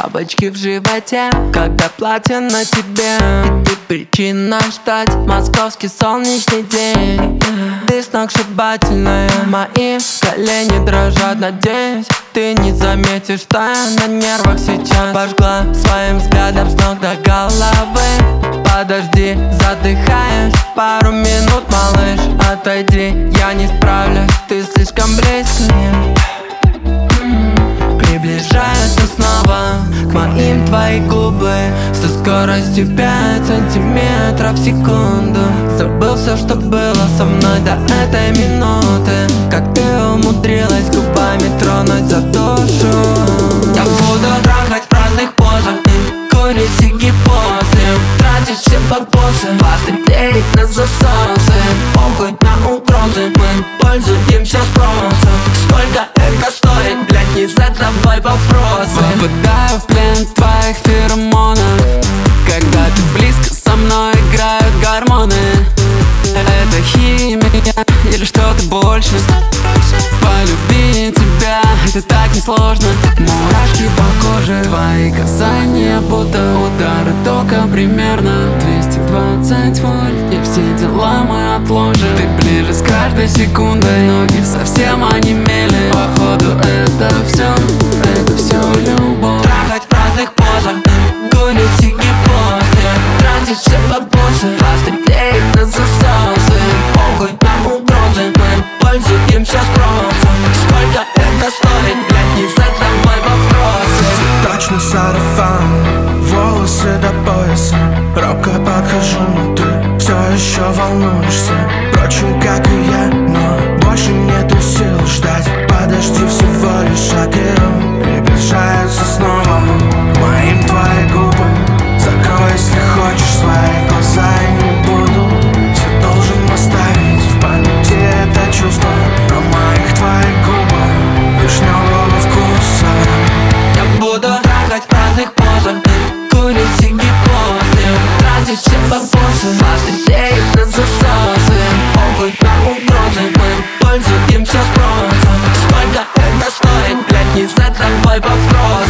бабочки в животе, когда платье на тебе. И ты причина ждать московский солнечный день. Ты сногсшибательная, мои колени дрожат. Надеюсь, ты не заметишь, что я на нервах сейчас. Пожгла своим взглядом с ног до головы. Подожди, задыхаешь, пару минут, малыш. Отойди, я не справлюсь, ты слишком близко. Приближаются снова к моим твои губы со скоростью 5 сантиметров в секунду. Забыл все, что было со мной до этой минуты. Как ты умудрилась губами тронуть за душу. Я буду трахать в разных позах и курить сиги после. Тратить все бабосы, пострелять на засосы. Похуй на угрозы, мы пользуемся спросом. Сколько это стоит, блядь, не задавай вопросы. Попадаю в плен твоих феромонов, когда ты близко со мной, играют гормоны. Это химия или что-то больше? Полюбить тебя, это так несложно. Мурашки по коже, твои касания будто удары тока. Примерно 220 вольт, и все дела мы отложим. Ты ближе с каждой секундой, ноги совсем онемели. Походу это все любовь. Трахать в разных позах, курить сиги после. Тратить все бабосы, пострелять на засосы. Похуй на угрозы, мы пользуемся спросом. Сколько это стоит, блядь, не задавай вопросы. Точно сарафан, волосы до пояса. Робко подхожу, но ты все еще волнуешься. Впрочем, как и я, но больше нету сил ждать. Подожди всего лишь шаг, и приближаются снова к моим твои губы. Закрой, если хочешь, свои глаза, и не буду. Все должен оставить в памяти это чувство. На моих твоих губах вишневого вкуса. Я буду трахать в разных позах, курить сиги после. Тратить все бабосы, пострелять на засосы. Похуй на угрозы, мы пользуемся спросом. Сколько это стоит, блядь, не задавай вопрос.